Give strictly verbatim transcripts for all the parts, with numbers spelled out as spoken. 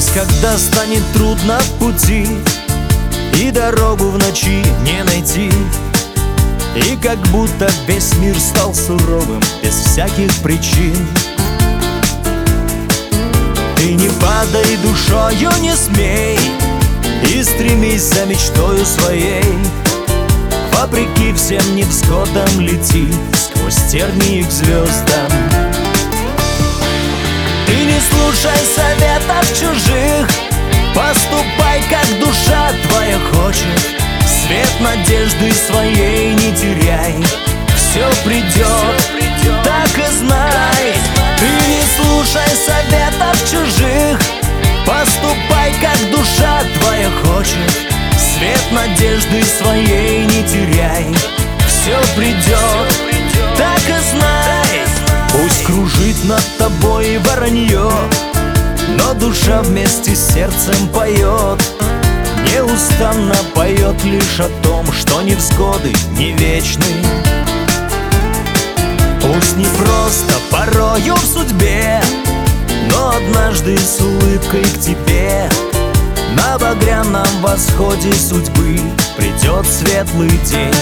когда станет трудно в пути и дорогу в ночи не найти, и как будто весь мир стал суровым без всяких причин. Ты не падай душою, не смей, и стремись за мечтою своей. Вопреки всем невзгодам лети сквозь тернии к звездам. Ты не слушай советов чужих, поступай, как душа твоя хочет. Свет надежды своей не теряй, все придет, так и знай. Ты не слушай советов чужих, поступай, как душа твоя хочет. Свет надежды своей не теряй, все придет, так и знай. Пусть кружит над тобой воронье, но душа вместе с сердцем поет. Неустанно поет лишь о том, что невзгоды не вечны. Пусть не просто порою в судьбе, но однажды с улыбкой к тебе на багряном восходе судьбы придет светлый день.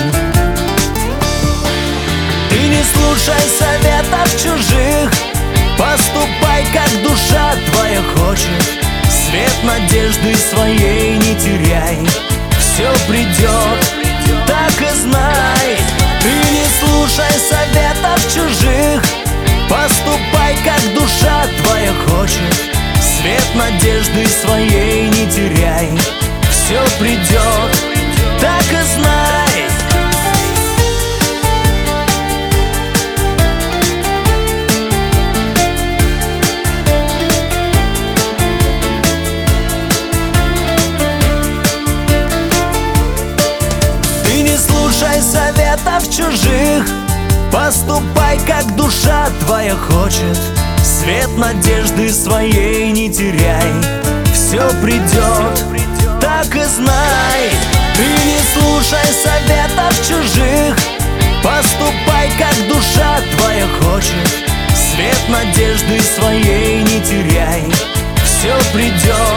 Ты не слушай советов чужих, поступай, как душа твоя хочет. Свет надежды своей не теряй, все придет, так и знай. Ты не слушай советов чужих, поступай, как душа твоя хочет. Свет надежды своей не теряй, все придет, так и знай. Ты не слушай советов чужих, поступай, как душа твоя хочет. Свет надежды своей не теряй, все придет, так и знай. Ты не слушай советов чужих, поступай, как душа твоя хочет. Свет надежды своей не теряй, все придет,